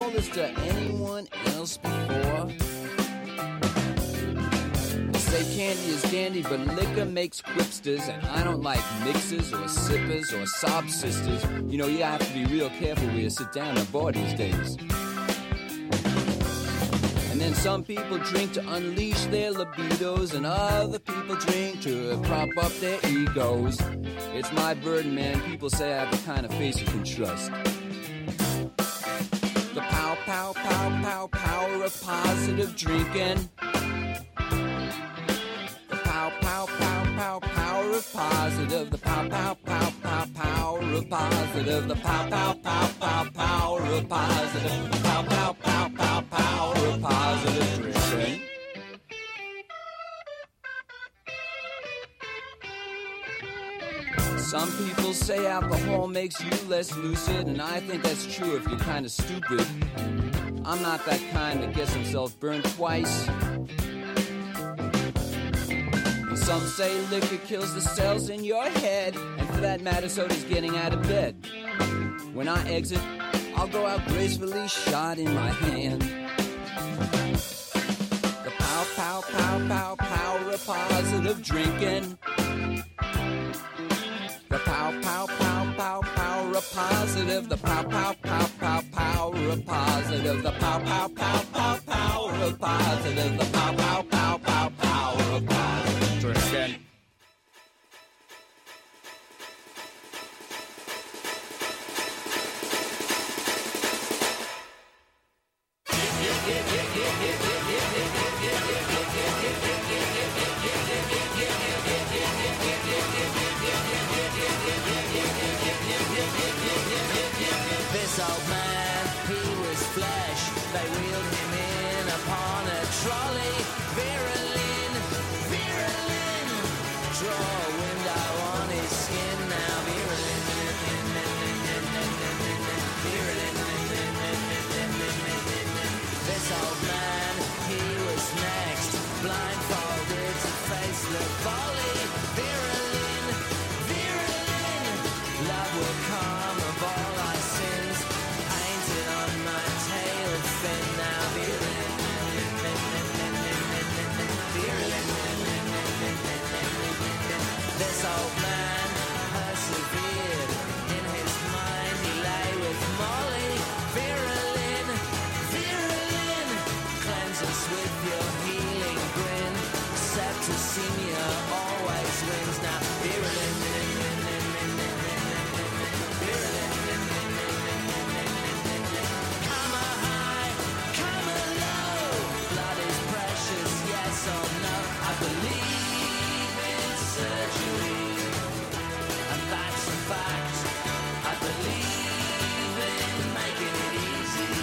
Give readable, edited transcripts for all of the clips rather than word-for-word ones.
all this to anyone else before? They say candy is dandy, but liquor makes quipsters, and I don't like mixers or sippers or sob sisters. You know, you have to be real careful where you sit down at bar these days. And then some people drink to unleash their libidos, and other people drink to prop up their egos. It's my burden, man. People say I have the kind of face you can trust. The pow, pow, pow, pow, power of positive drinking. The pow, pow, pow, pow, power of positive. The pow, pow, pow, pow, power of positive. The pow, pow, pow, pow, power of positive. The pow, pow, pow, pow, power of positive drinking. Some people say alcohol makes you less lucid, and I think that's true if you're kind of stupid. I'm not that kind that gets himself burned twice. And some say liquor kills the cells in your head, and for that matter, so does getting out of bed. When I exit, I'll go out gracefully, shot in my hand. The pow, pow, pow, pow, power of positive drinking. The pow, pow, pow, pow, power of positive. The pow, pow, pow, pow, power of positive. The pow, pow, pow, pow, power of positive. The pow, pow, pow, pow, power of positive drinking. This old man, he was flesh. They wheeled him in upon a trolley. Virulin, virulin. Draw a window on his skin now. Virulin, virulin. This old man, he was next. Blindfolded to face the volley. Virulin, virulin. Love will come of all our sins. Painted on my tail fin now. Virulin, virulin. This old man persevered. In his mind he lay with Molly. Virulin, virulin. Cleanse us with your healing grin. Septicemia always wins now. Virulin, come a high, come a low. Blood is precious, yes or no. I believe in surgery, and that's a fact. I believe in making it easy.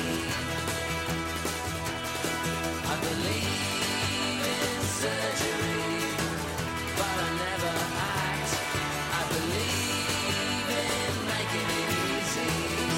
I believe in surgery, but I never act. I believe in making it easy.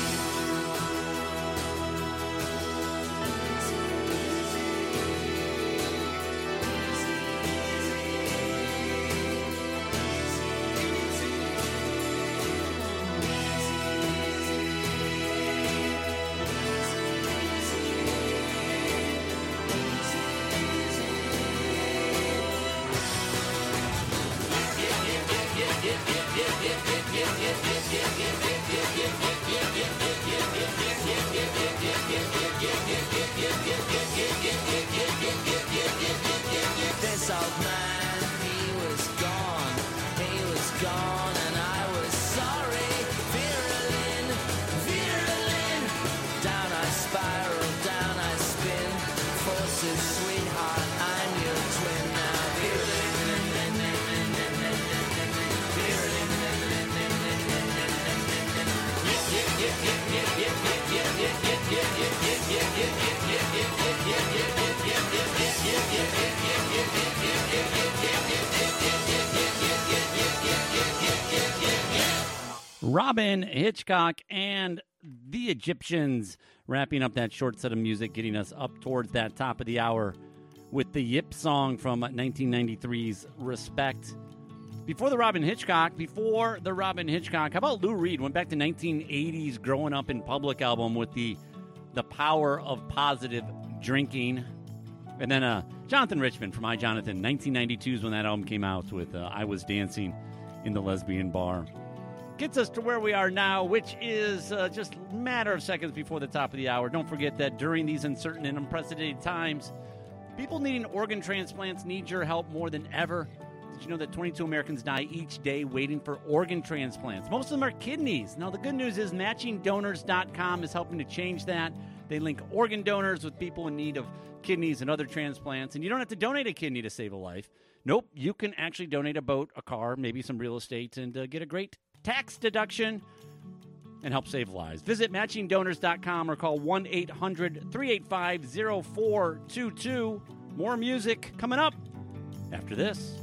This old man, he was gone, and I was sorry. Virulin, virulin. Down I spiral, down I spin. Forces, sweetheart, I'm your twin now. Virulin, virulin. Robyn Hitchcock and the Egyptians wrapping up that short set of music, getting us up towards that top of the hour with the Yip song from 1993's Respect. Before the Robyn Hitchcock, how about Lou Reed? Went back to 1980s Growing Up in Public album with the The Power of Positive Drinking. And then Jonathan Richman from I, Jonathan. 1992 is when that album came out with I Was Dancing in the Lesbian Bar. Gets us to where we are now, which is just a matter of seconds before the top of the hour. Don't forget that during these uncertain and unprecedented times, people needing organ transplants need your help more than ever. Did you know that 22 Americans die each day waiting for organ transplants? Most of them are kidneys. Now, the good news is MatchingDonors.com is helping to change that. They link organ donors with people in need of kidneys and other transplants. And you don't have to donate a kidney to save a life. Nope, you can actually donate a boat, a car, maybe some real estate, and get a great tax deduction and help save lives. Visit MatchingDonors.com or call 1-800-385-0422. More music coming up after this.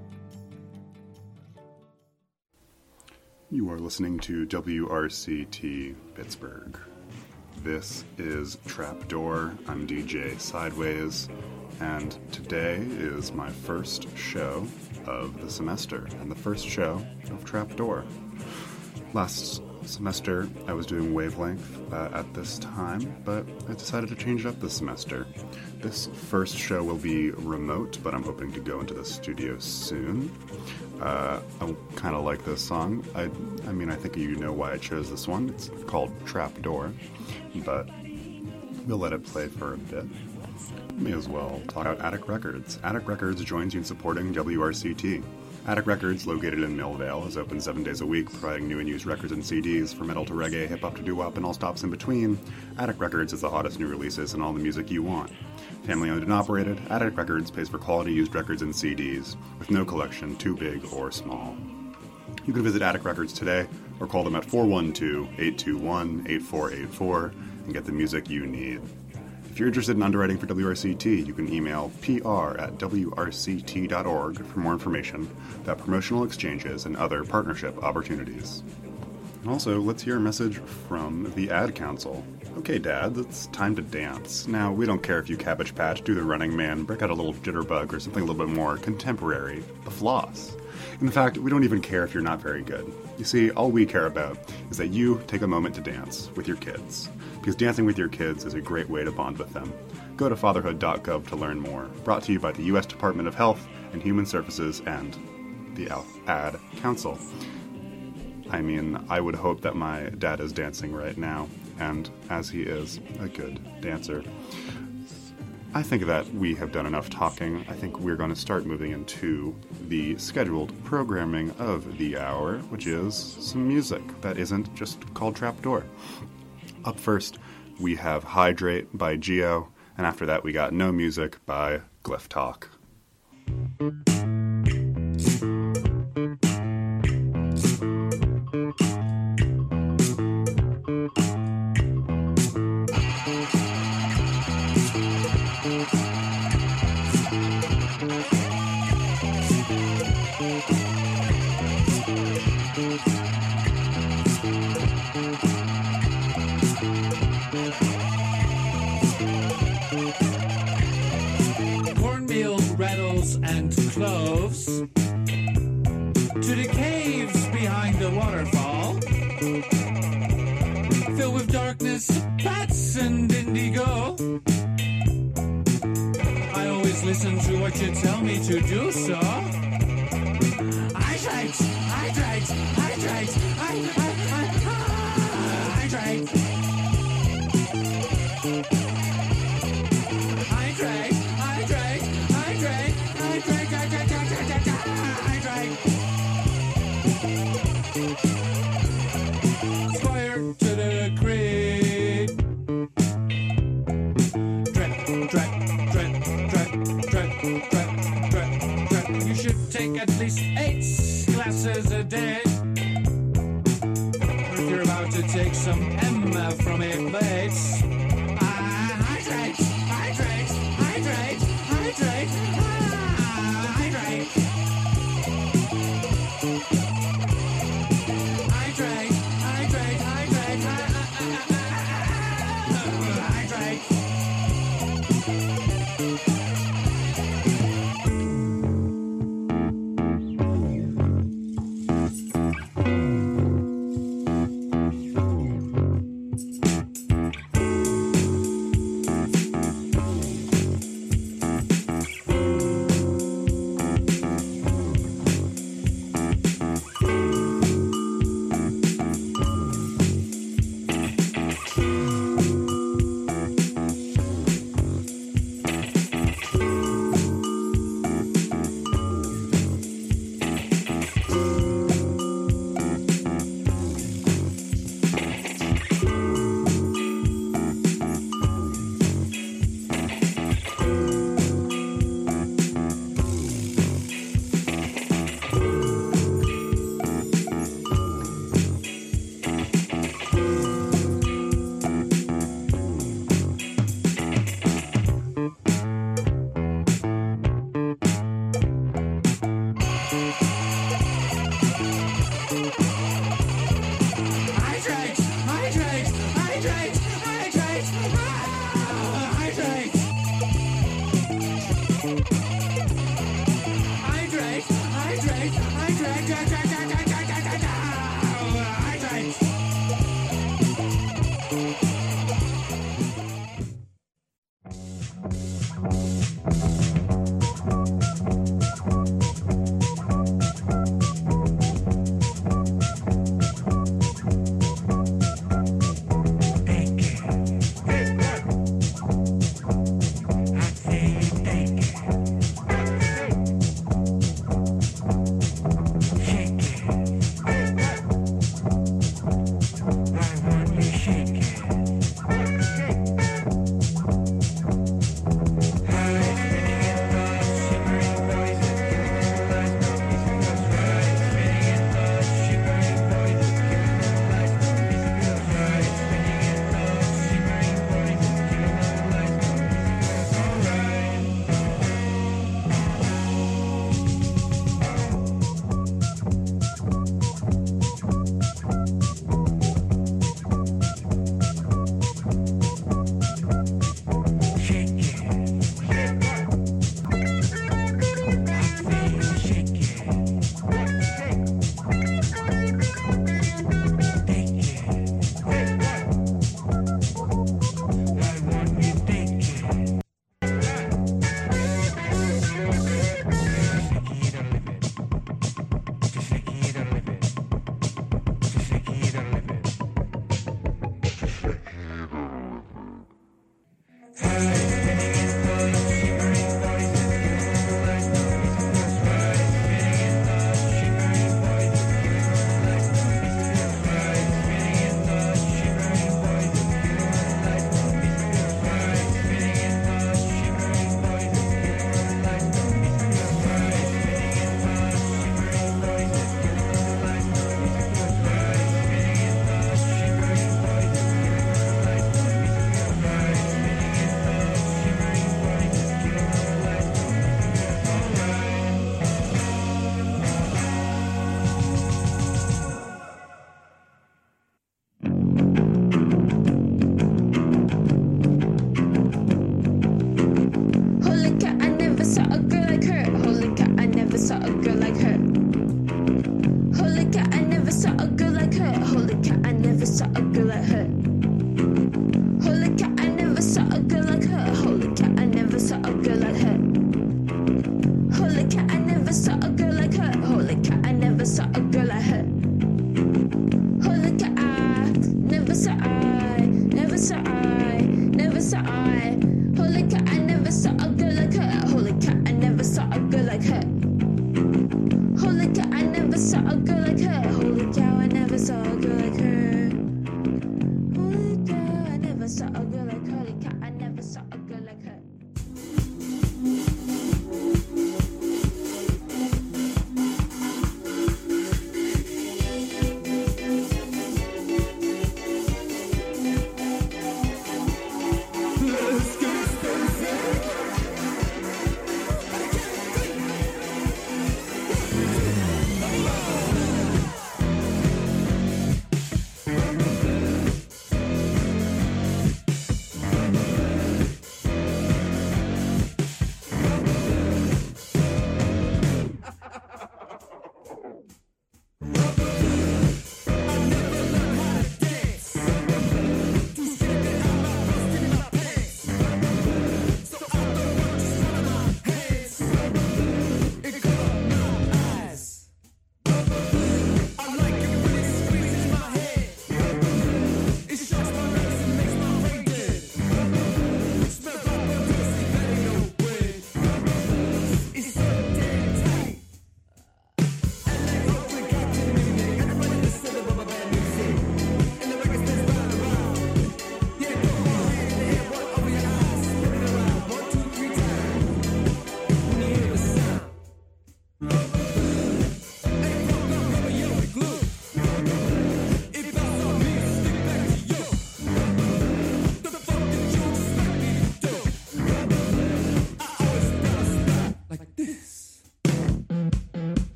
You are listening to WRCT Pittsburgh. This is Trapdoor. I'm DJ Sideways, and today is my first show of the semester and the first show of Trapdoor. Last semester I was doing Wavelength at this time, but I decided to change it up this semester. This first show will be remote, but I'm hoping to go into the studio soon. I kind of like this song. I mean, I think you know why I chose this one. It's called Trapdoor, but we'll let it play for a bit. May as well talk about Attic Records. Attic Records joins you in supporting WRCT. Attic Records, located in Millvale, is open 7 days a week, providing new and used records and CDs, from metal to reggae, hip-hop to doo-wop, and all stops in between. Attic Records is the hottest new releases and all the music you want. Family owned and operated, Attic Records pays for quality used records and CDs, with no collection too big or small. You can visit Attic Records today, or call them at 412-821-8484, and get the music you need. If you're interested in underwriting for WRCT, you can email pr@wrct.org for more information about promotional exchanges and other partnership opportunities. And also, let's hear a message from the Ad Council. Okay, Dad, it's time to dance. Now, we don't care if you Cabbage Patch, do the Running Man, break out a little jitterbug, or something a little bit more contemporary, the floss. In fact, we don't even care if you're not very good. You see, all we care about is that you take a moment to dance with your kids. Because dancing with your kids is a great way to bond with them. Go to fatherhood.gov to learn more. Brought to you by the U.S. Department of Health and Human Services and the Ad Council. I mean, I would hope that my dad is dancing right now, and as he is a good dancer. I think that we have done enough talking. I think we're going to start moving into the scheduled programming of the hour, which is some music that isn't just called Trapdoor. Up first, we have Hydrate by Geo, and after that we got No Music by Glyph Talk. Cornmeal, rattles, and cloves to the caves behind the waterfall, filled with darkness, bats, and indigo. I always listen to what you tell me to do, so hydrate, hydrate, hydrate, hydrate, hydrate. Hydrate, hydrate, hydrate, hydrate, hydrate, hydrate, hydrate. Squire to the creek. Drip, drip, drip, drip, drip, drip, drip, drip. You should take at least 8 glasses a day. If you're about to take some M from a plate. Hydrate, hydrate, hydrate, hydrate, hydrate. Hydrate, hydrate, hydrate, hydrate.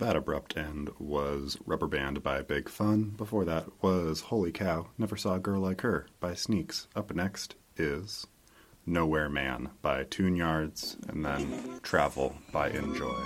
that abrupt end was Rubber Band by Big Fun. Before that was Holy Cow, Never Saw a Girl Like Her by Sneaks. Up next is Nowhere Man by Tune Yards, and then Travel by Enjoy.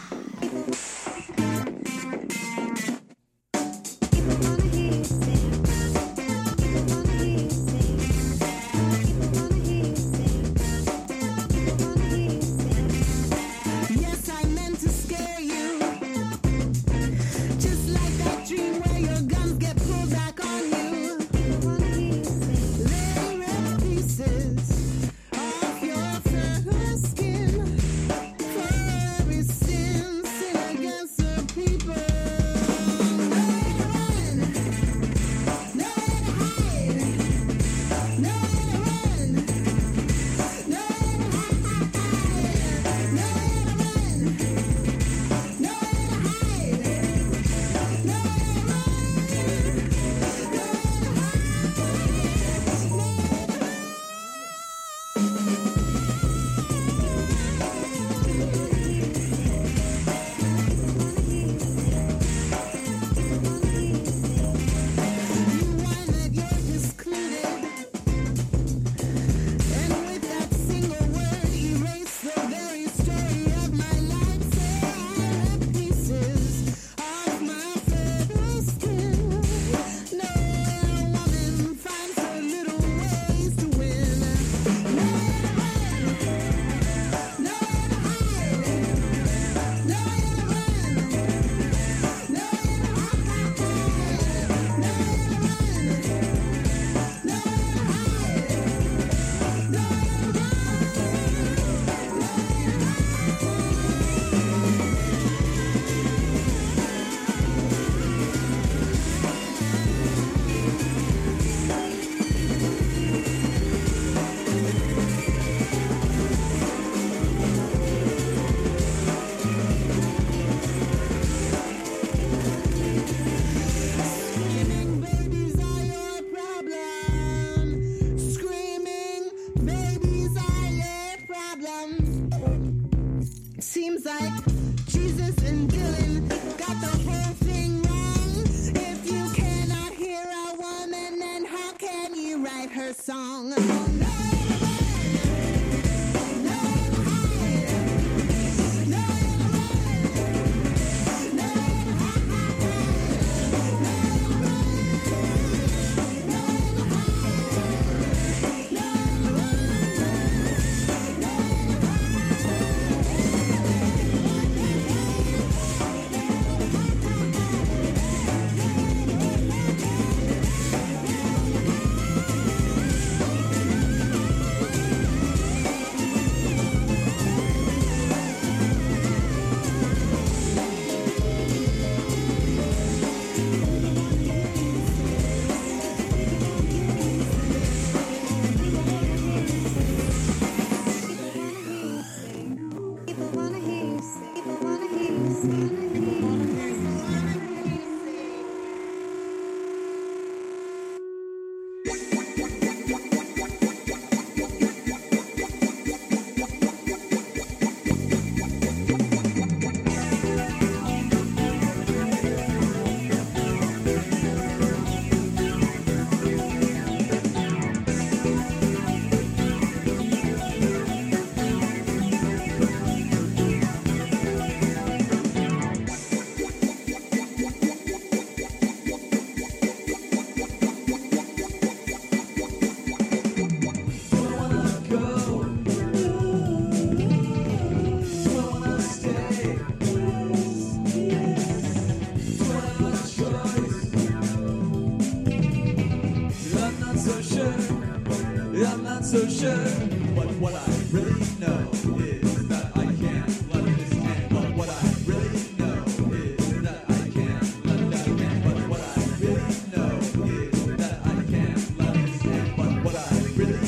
so sure, but what I really know is that I can't let this end. But what I really know is that I can't let that end. But what I really know is that I can't let this end. But what I really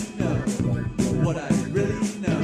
know, what I really know.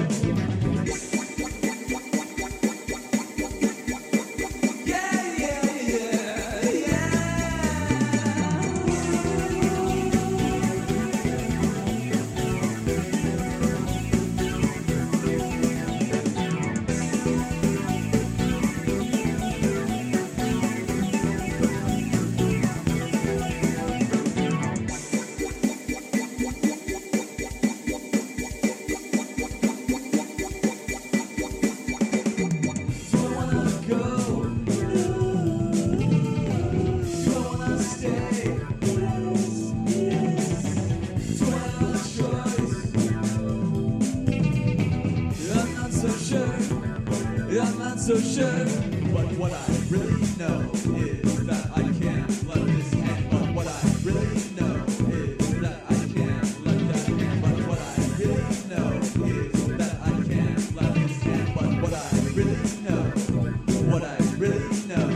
so sure. But what I really know is that I can't let this end. But what I really know is that I can't let that end. But what I really know is that I can't let this end. But what I really know, what I really know.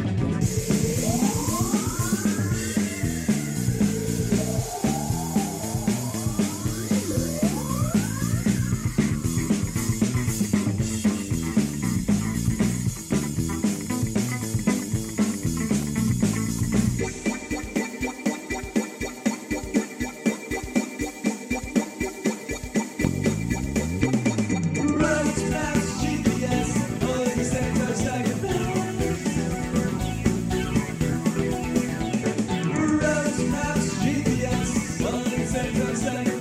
Roads, maps, GPS, all these things are second Roads, maps, GPS, all these things are second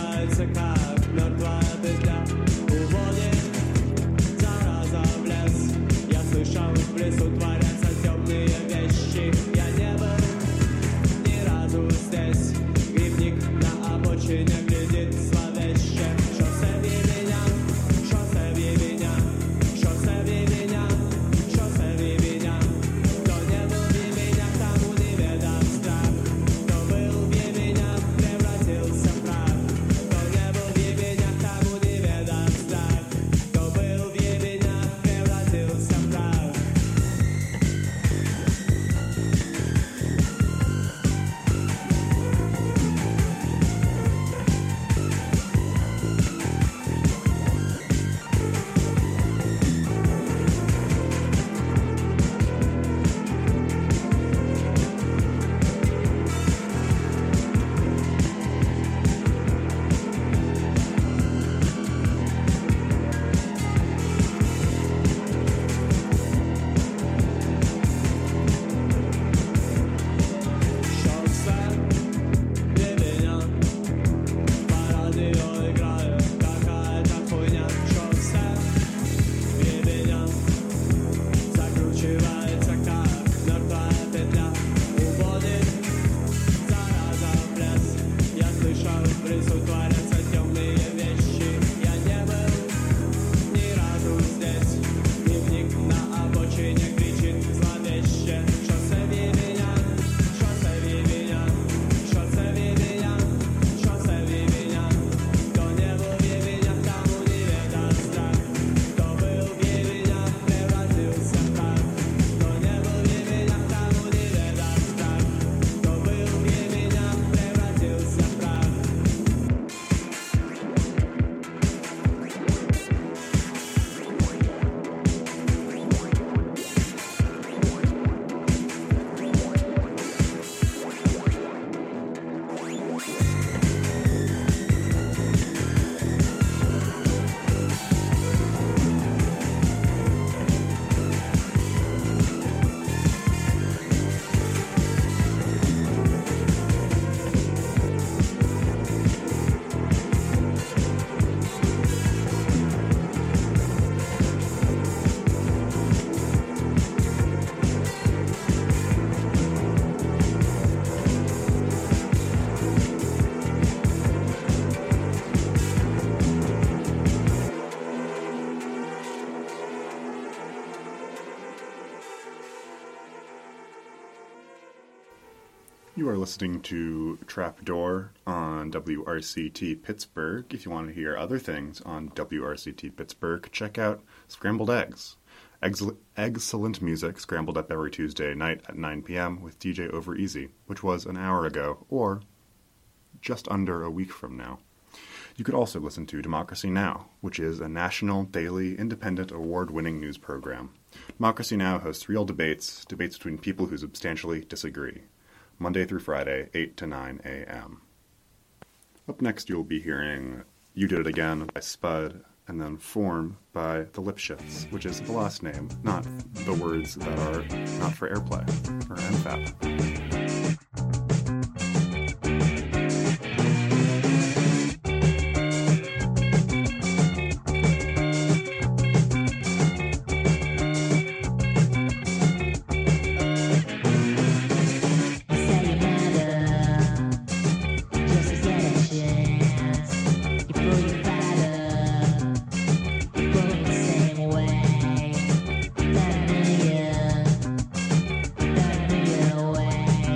Скручивается, как мертвая петля. Уводит зараза в лес. Я слышал, в лесу творятся темные вещи. Я не был ни разу здесь. Грибник на обочине глядит зловеще. Шоссе в Ебеня, шоссе в Ебеня, шоссе в Ебеня, шоссе в Ебеня. Кто не был в Ебенях, тому не ведом страх. Кто был в Ебенях, превратился в прах. Кто не был в Ебенях, тому не ведом страх. Кто был в Ебенях, превратился в прах. Шоссе в Ебеня, по радио играет какая-то хуйня. Шоссе в Ебеня, закручивается, как мертвая петля. Уводит зараза в лес. Я слышал, в лесу творятся темные вещи. Я не был ни разу здесь. Грибник на обочине кричит зловеще. Шоссе в Ебеня, шоссе в Ебеня, шоссе в Ебеня, шоссе в Ебеня. Кто не был в Ебенях, тому не ведом страх. Кто был в Ебенях, превратился в прах. Кто не был в Ебенях, тому не ведом страх. Кто был в Ебенях, превратился в прах. You are listening to Trapdoor on WRCT Pittsburgh. If you want to hear other things on WRCT Pittsburgh, check out Scrambled Eggs. Excellent music scrambled up every Tuesday night at 9 p.m. with DJ Over Easy, which was an hour ago, or just under a week from now. You could also listen to Democracy Now!, which is a national, daily, independent, award-winning news program. Democracy Now! Hosts real debates between people who substantially disagree. Monday through Friday, 8 to 9 a.m. Up next, you'll be hearing You Did It Again by Spud, and then Form by The Lipschitz, which is the last name, not the words that are not for airplay, or NFAP. Away.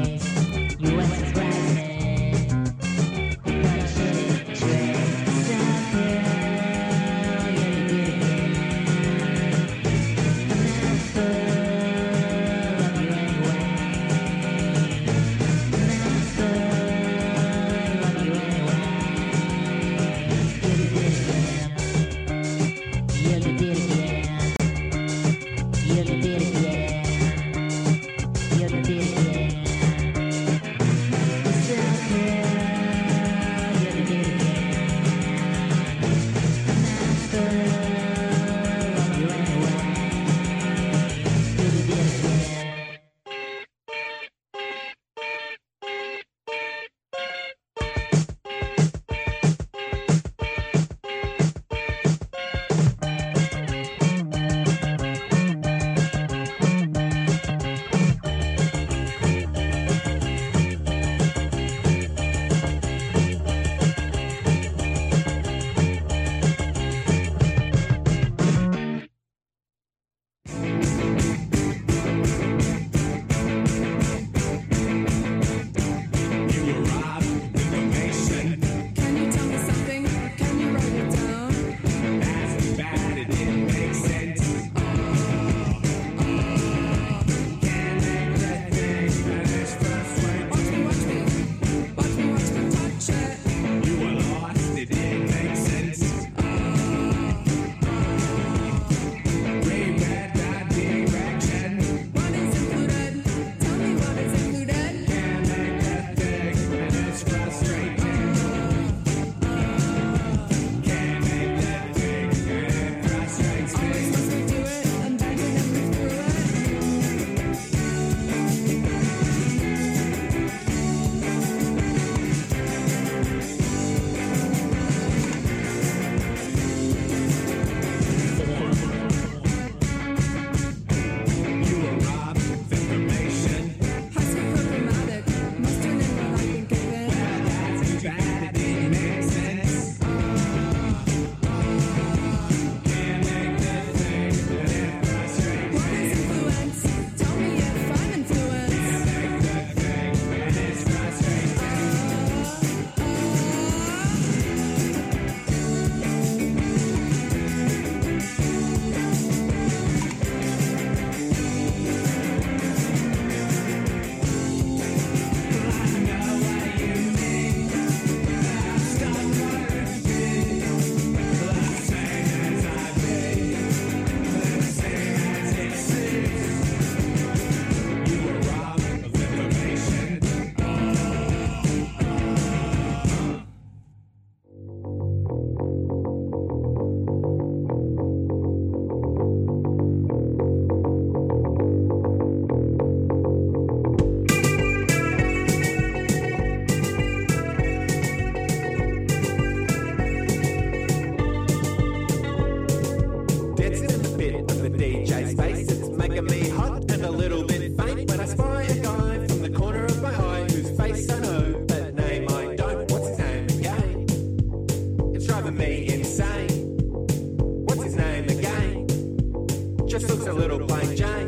It's driving me insane. What's his name again? Just looks a little plain Jane.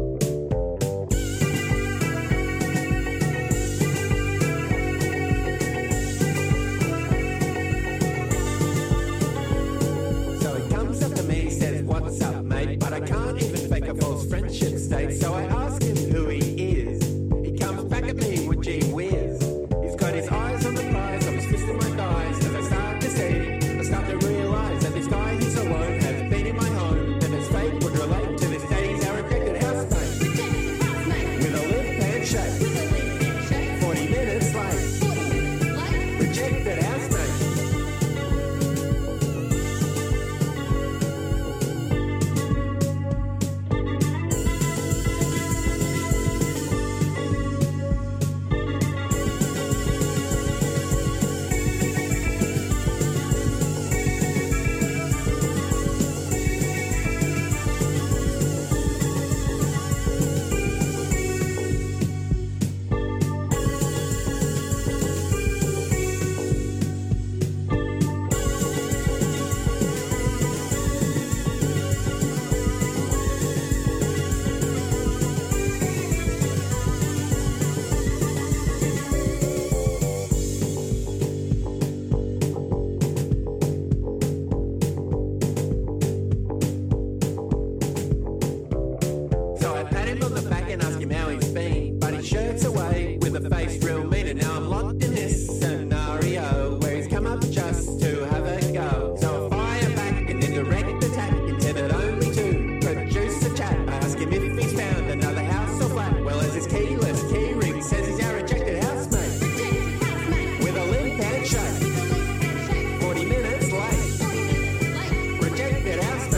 So he comes up to me, says, "What's up, mate?" But I can't even fake a false friendship state. So I ask him who he is. He comes back at me with gee whiz. He's got his eyes on the prize, I'm twisting my thighs. As I start to see, I start to realise that this guy he's alone has been in my home. And his fate would relate to this day he's our rejected housemate. With a limp handshake, 40 minutes late. Rejected housemate. So I pat him on the back and ask him how he's been. But he shirks away with a face real mean. And now I'm locked in this scenario where he's come up just to have a go. So I fire back an indirect attack intended only to produce a chat. I ask him if he's found another house or flat. Well, as his keyless key ring says he's our rejected housemate. With a limp handshake, 40 minutes late. Rejected housemate.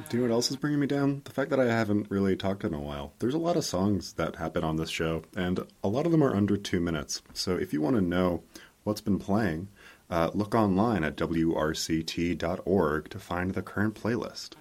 Do you know what else is bringing me down? The fact that I haven't really talked in a while. There's a lot of songs that happen on this show, and a lot of them are under 2 minutes. So if you want to know what's been playing, look online at wrct.org to find the current playlist.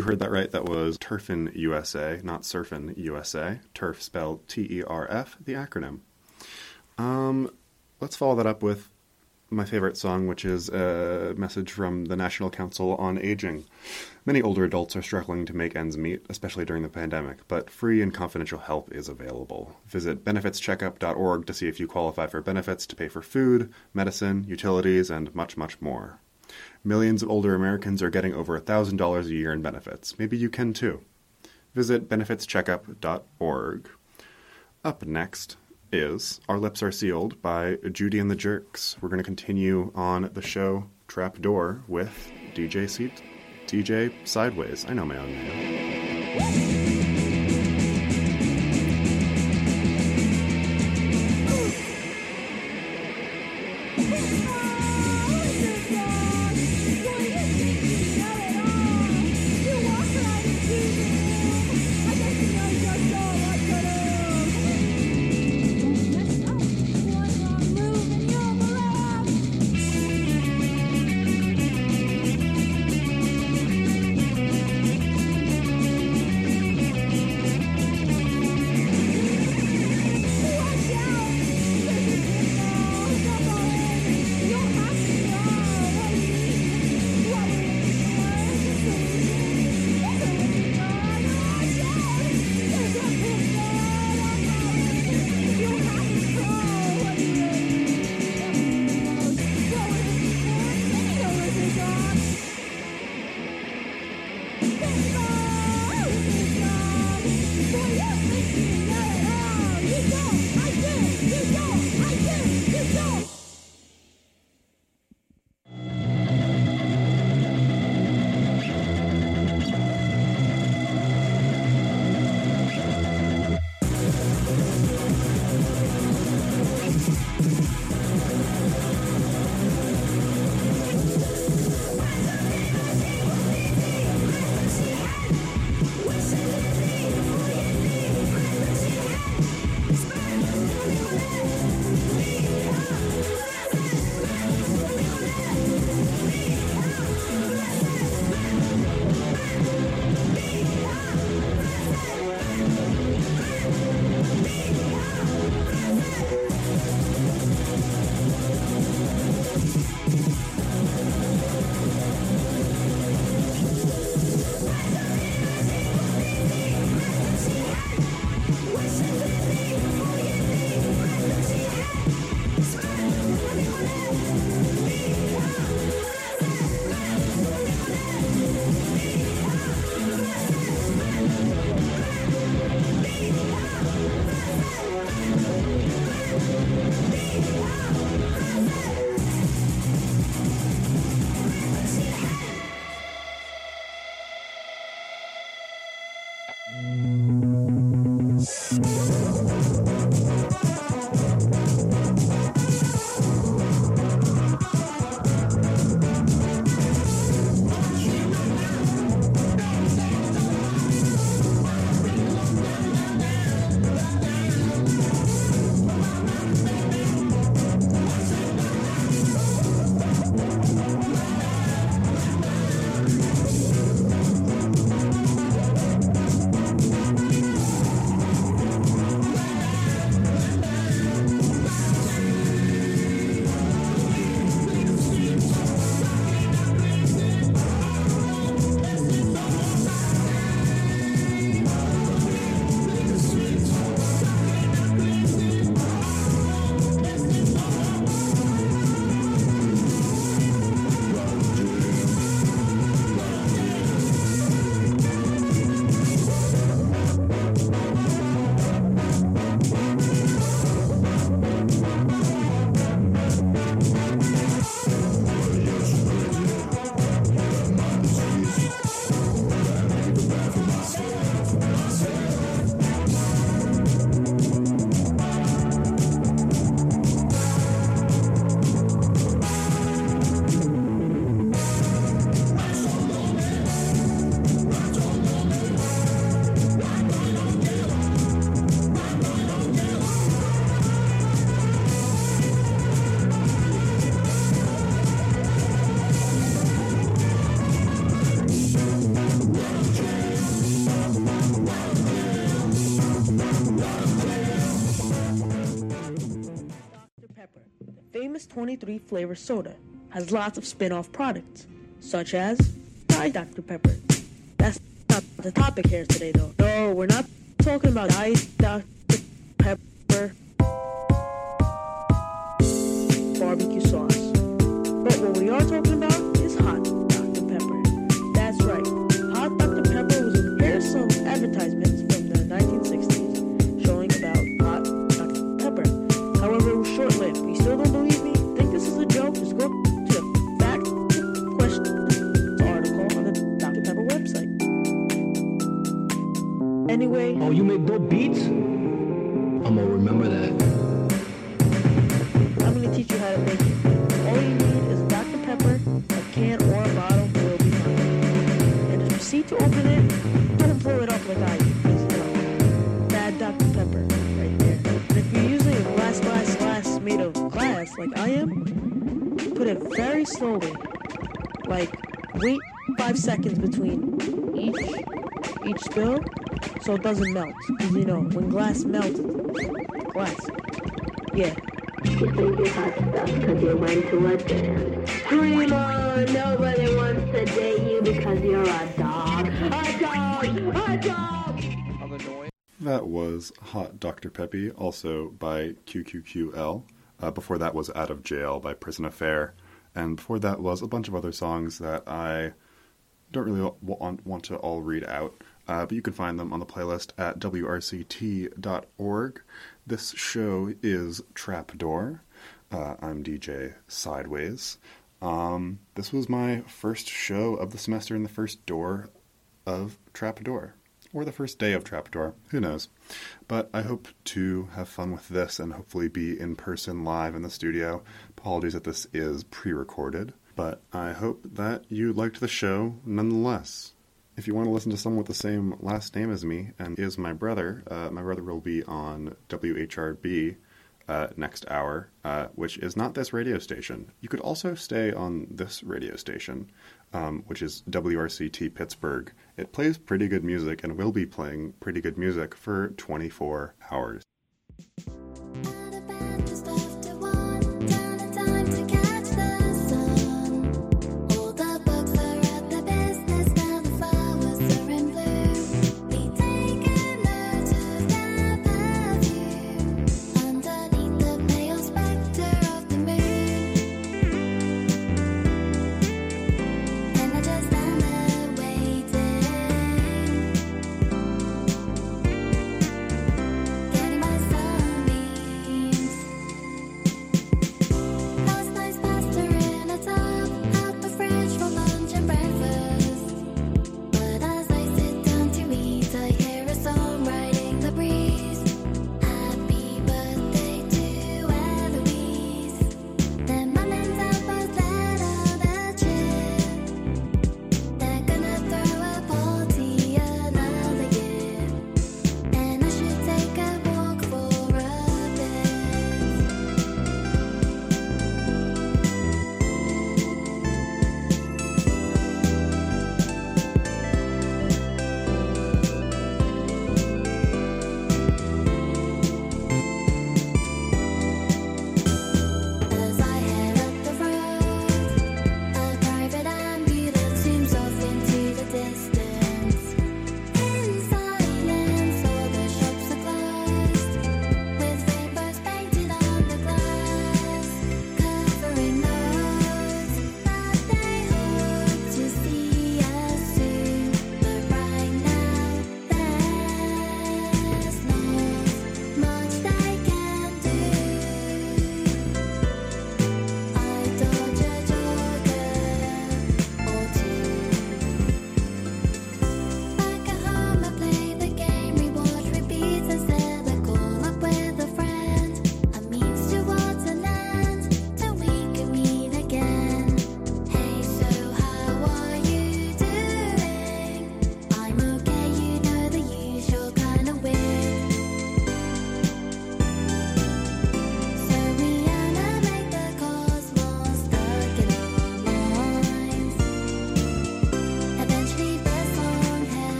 You heard that right. That was Turfin USA, not Surfin USA. Turf spelled T-E-R-F, the acronym. Let's follow that up with my favorite song, which is a message from the National Council on Aging. Many older adults are struggling to make ends meet, especially during the pandemic, but free and confidential help is available. Visit benefitscheckup.org to see if you qualify for benefits to pay for food, medicine, utilities, and much, much more. Millions of older Americans are getting over $1,000 a year in benefits. Maybe you can too. Visit benefitscheckup.org. Up next is Our Lips Are Sealed by Judy and the Jerks. We're going to continue on the show Trapdoor with DJ Sideways. I know my own name. famous 23 flavor soda has lots of spin-off products, such as Diet Dr. Pepper. That's not the topic here today, though. No, we're not talking about Diet Dr. Pepper barbecue sauce. But what we are talking about is Hot Dr. Pepper. That's right. Hot Dr. Pepper was in here's some advertisements from the 1960s showing about Hot Dr. Pepper. However, it was short-lived. You still don't believe me? Think this is a joke? Just go to the Fact Question article on the Dr. Pepper website. Anyway, Oh, you make dope beats? I'm gonna remember that. I'm going to teach you how to make it. All you need is a Dr. Pepper, a can or a bottle will be fine. And just proceed to open it. Don't blow it up like I do, because, bad Dr. Pepper right there. And if you're using a glass made of glass like I am, put it very slowly. Like, wait 5 seconds between each spill so it doesn't melt. Because, when glass melts, it's glass. Yeah. You think you're hot stuff because you went to a dance. Primo, nobody wants to date you because you're a dog. A dog! A dog! That was Hot Dr. Peppy, also by QQQL. Before that was Out of Jail by Prison Affair. And before that was a bunch of other songs that I don't really want to all read out. But you can find them on the playlist at wrct.org. This show is Trapdoor. I'm DJ Sideways. This was my first show of the semester in the first door of Trapdoor. Or the first day of Trapdoor. Who knows? But I hope to have fun with this and hopefully be in person live in the studio. Apologies that this is pre-recorded. But I hope that you liked the show nonetheless. If you want to listen to someone with the same last name as me and is my brother will be on WHRB next hour, which is not this radio station. You could also stay on this radio station, which is WRCT Pittsburgh. It plays pretty good music and will be playing pretty good music for 24 hours. Getting my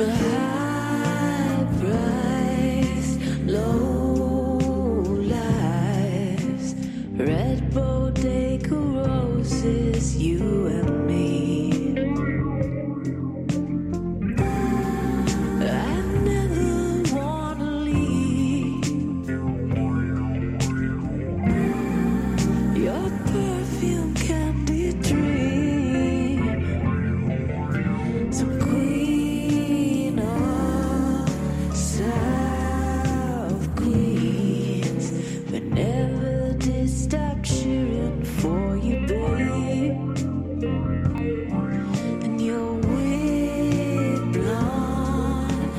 high price, low lives, red bodega roses, you and me. I never wanna leave. Your perfume candy dream. So queen of South Queens, we never did stop cheering for you, babe. And your wig blonde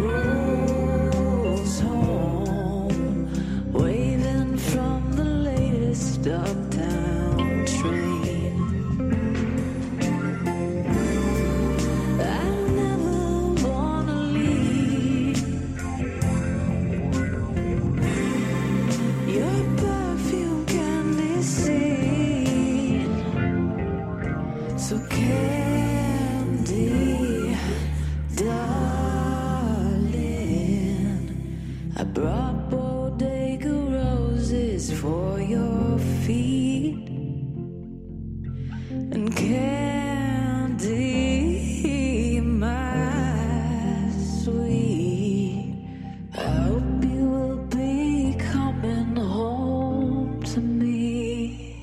rolls home, waving from the latest uptown train. I never wanna leave. Your perfume can be seen. So candy, darling, I brought bodega roses for your feet. And candy, my sweet, I hope you will be coming home to me.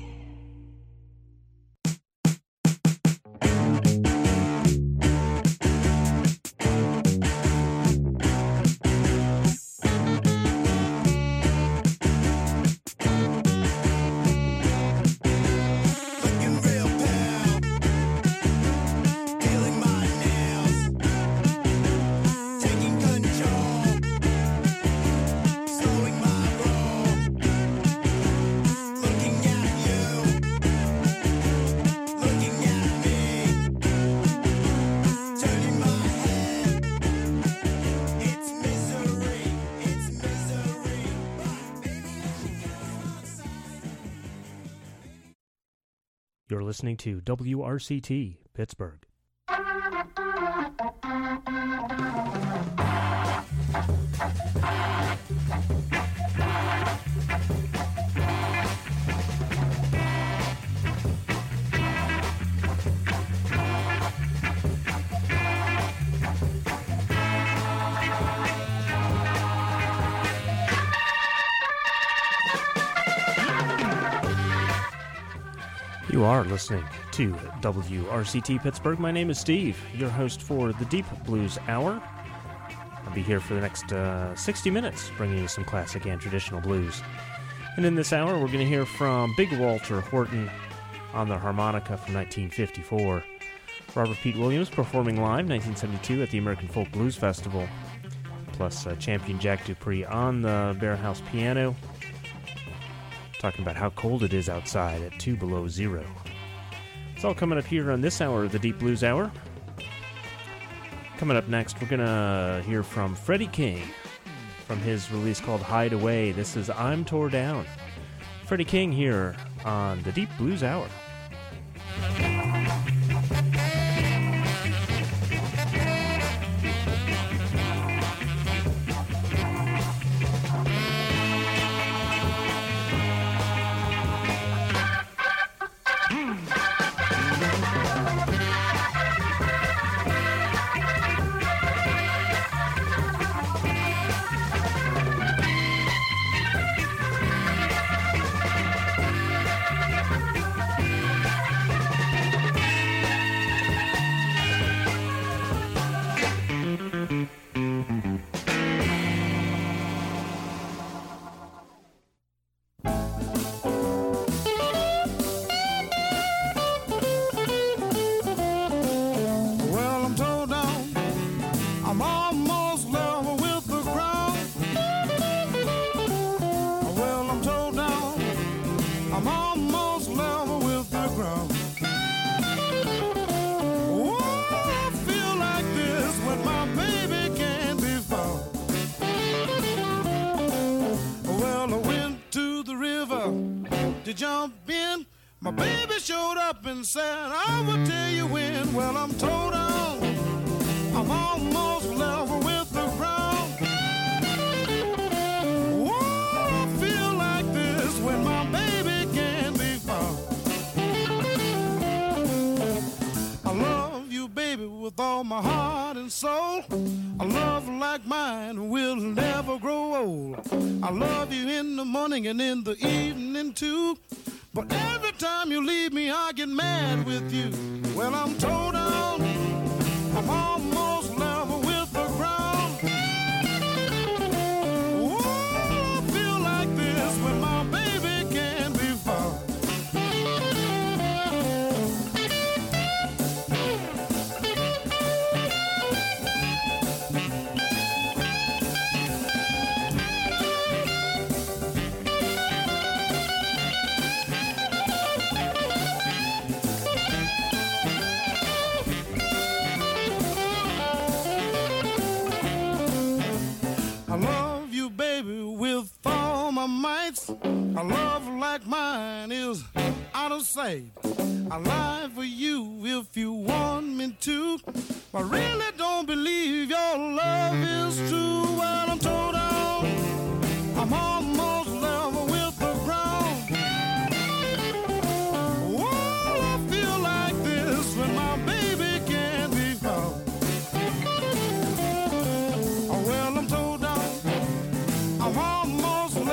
Looking real pale, peeling my nails, taking control, slowing my roll, looking at you, looking at me, turning my head. It's misery, it's misery, but baby, You're listening to WRCT Pittsburgh. You are listening to WRCT Pittsburgh. My name is Steve, your host for the Deep Blues Hour. I'll be here for the next 60 minutes, bringing you some classic and traditional blues. And in this hour, we're going to hear from Big Walter Horton on the harmonica from 1954. Robert Pete Williams performing live 1972 at the American Folk Blues Festival. Plus champion Jack Dupree on the Bear House piano, talking about how cold it is outside at 2 below zero. It's all coming up here on this hour of the Deep Blues Hour. Coming up next, we're going to hear from Freddie King from his release called Hide Away. This is I'm Tore Down. Freddie King here on the Deep Blues Hour. jump in. My baby showed up and said, I will tell you when. Well, I'm told on. I'm all almost level with the ground. Whoa, I feel like this when my baby can't be found. I love you, baby, with all my heart and soul. A love like mine will never grow old. I love you in the morning and in the evening too. But every time you leave me, I get mad with you. Well, I'm told on, I'm almost level with the ground. Whoa, I feel like this when my baby can't be found. I love you, baby, with all my mights. A love like mine is out of sight. I lie for you if you want me to. I really don't believe